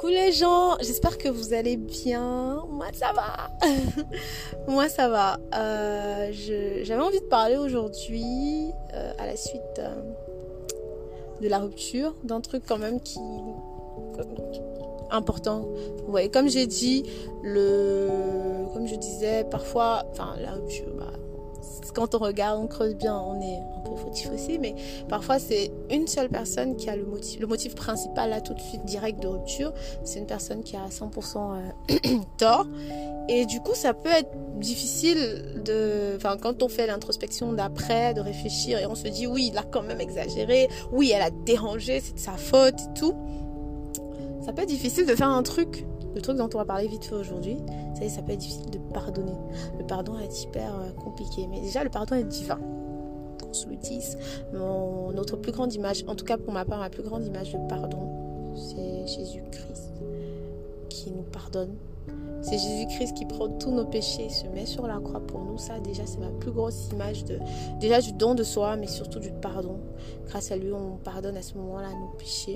Coucou les gens, j'espère que vous allez bien. Moi ça va. Moi ça va. J'avais envie de parler aujourd'hui à la suite de la rupture, d'un truc quand même qui important. Vous voyez, comme j'ai dit, comme je disais, parfois, la rupture, quand on regarde, on creuse bien, on est un peu fautif aussi, mais parfois c'est une seule personne qui a le motif principal là tout de suite direct de rupture, c'est une personne qui a 100% tort, et du coup ça peut être difficile quand on fait l'introspection d'après, de réfléchir et on se dit oui, il a quand même exagéré, oui, elle a dérangé, c'est de sa faute et tout. Ça peut être difficile de faire le truc dont on va parler vite fait aujourd'hui. Ça peut être difficile de pardonner. Le pardon est hyper compliqué. Mais déjà, le pardon est divin. Qu'on se le dise. Notre plus grande image, en tout cas pour ma part, ma plus grande image de pardon, c'est Jésus-Christ qui nous pardonne. C'est Jésus-Christ qui prend tous nos péchés et se met sur la croix pour nous. Ça, déjà, c'est ma plus grosse image déjà du don de soi, mais surtout du pardon. Grâce à lui, on pardonne à ce moment-là nos péchés.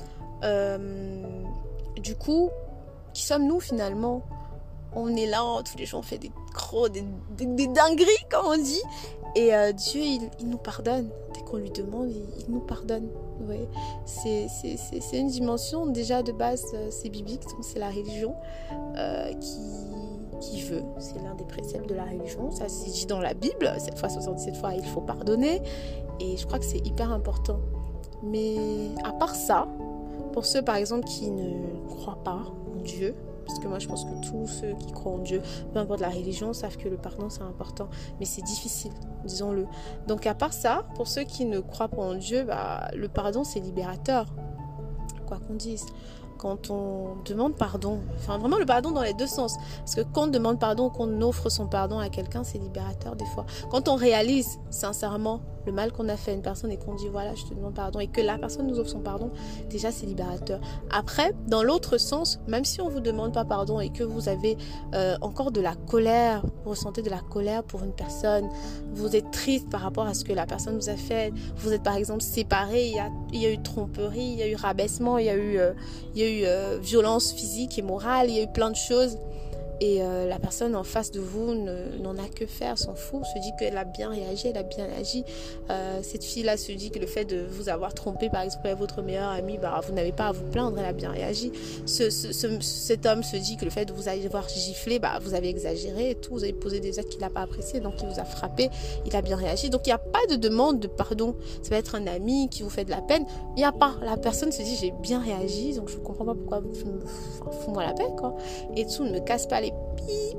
Du coup, qui sommes-nous finalement? On est là, tous les jours on fait des dingueries comme on dit, et Dieu il nous pardonne. Dès qu'on lui demande, il nous pardonne. Ouais. C'est une dimension déjà de base, c'est biblique, donc c'est la religion qui veut, c'est l'un des préceptes de la religion, ça c'est dit dans la Bible, 7 fois 67 fois il faut pardonner, et je crois que c'est hyper important. Mais à part ça, pour ceux par exemple qui ne croient pas en Dieu, parce que moi je pense que tous ceux qui croient en Dieu, peu importe la religion, savent que le pardon c'est important, mais c'est difficile, disons-le. Donc à part ça, pour ceux qui ne croient pas en Dieu, le pardon c'est libérateur, quoi qu'on dise. Quand on demande pardon, vraiment le pardon dans les deux sens, parce que quand on demande pardon, qu'on offre son pardon à quelqu'un, c'est libérateur des fois. Quand on réalise sincèrement le mal qu'on a fait à une personne et qu'on dit voilà, je te demande pardon, et que la personne nous offre son pardon, déjà c'est libérateur. Après, dans l'autre sens, même si on vous demande pas pardon et que vous avez encore de la colère, vous ressentez de la colère pour une personne, vous êtes triste par rapport à ce que la personne vous a fait, vous êtes par exemple séparés, il y a eu tromperie, il y a eu rabaissement, il y a eu violence physique et morale, il y a eu plein de choses. Et la personne en face de vous n'en a que faire, s'en fout, se dit qu'elle a bien réagi, elle a bien agi. Cette fille-là se dit que le fait de vous avoir trompé, par exemple, avec votre meilleur ami, vous n'avez pas à vous plaindre, elle a bien réagi. Cet homme se dit que le fait de vous avoir giflé, vous avez exagéré et tout, vous avez posé des actes qu'il n'a pas appréciés, donc il vous a frappé, il a bien réagi. Donc il n'y a pas de demande de pardon. Ça va être un ami qui vous fait de la peine. Il n'y a pas. La personne se dit j'ai bien réagi, donc je ne comprends pas pourquoi fous-moi la paix, quoi. Et tout, ne me casse pas les pipes.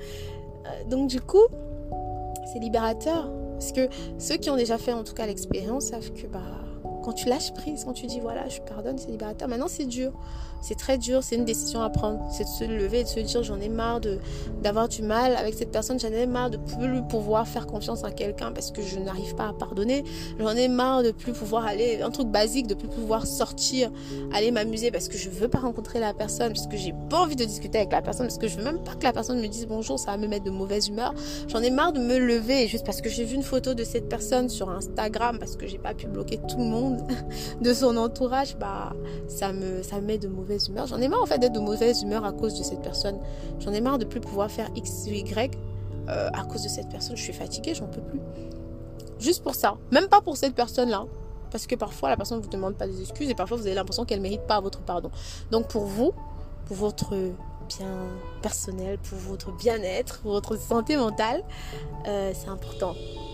Donc du coup c'est libérateur, parce que ceux qui ont déjà fait en tout cas l'expérience savent que quand tu lâches prise, quand tu dis voilà je pardonne, c'est libérateur. Maintenant c'est dur, c'est très dur, c'est une décision à prendre, c'est de se lever et de se dire j'en ai marre d'avoir du mal avec cette personne, j'en ai marre de plus pouvoir faire confiance à quelqu'un parce que je n'arrive pas à pardonner, j'en ai marre de plus pouvoir aller, un truc basique, de plus pouvoir sortir, aller m'amuser parce que je veux pas rencontrer la personne, parce que j'ai pas envie de discuter avec la personne, parce que je veux même pas que la personne me dise bonjour, ça va me mettre de mauvaise humeur. J'en ai marre de me lever juste parce que j'ai vu une photo de cette personne sur Instagram, parce que j'ai pas pu bloquer tout le monde de son entourage, ça me met de mauvaise humeur. J'en ai marre en fait d'être de mauvaise humeur à cause de cette personne. J'en ai marre de plus pouvoir faire X ou Y à cause de cette personne. Je suis fatiguée, j'en peux plus. Juste pour ça. Même pas pour cette personne-là. Parce que parfois la personne ne vous demande pas des excuses et parfois vous avez l'impression qu'elle ne mérite pas votre pardon. Donc pour vous, pour votre bien personnel, pour votre bien-être, pour votre santé mentale, c'est important.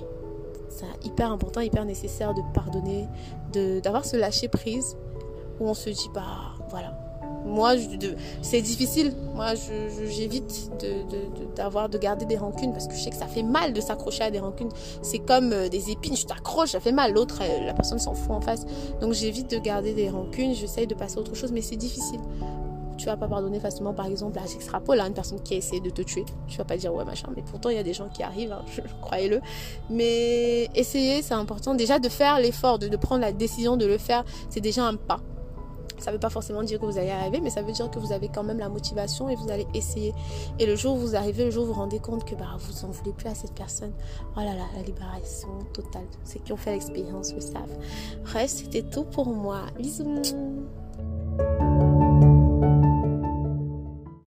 C'est hyper important, hyper nécessaire de pardonner, d'avoir ce lâcher prise où on se dit voilà. Moi c'est difficile, moi j'évite de garder des rancunes parce que je sais que ça fait mal de s'accrocher à des rancunes, c'est comme des épines, je t'accroche, ça fait mal, l'autre la personne s'en fout en face, donc j'évite de garder des rancunes, j'essaye de passer à autre chose, mais c'est difficile. Tu vas pas pardonner facilement, par exemple, là j'extrapole à une personne qui a essayé de te tuer, tu vas pas dire ouais machin, mais pourtant il y a des gens qui arrivent, croyez-le, mais essayer, c'est important déjà de faire l'effort, de prendre la décision de le faire, c'est déjà un pas. Ça ne veut pas forcément dire que vous allez arriver, mais ça veut dire que vous avez quand même la motivation et vous allez essayer. Et le jour où vous arrivez, le jour où vous vous rendez compte que vous n'en voulez plus à cette personne, oh là là, la libération totale. Ceux qui ont fait l'expérience le savent. Bref, c'était tout pour moi. Bisous.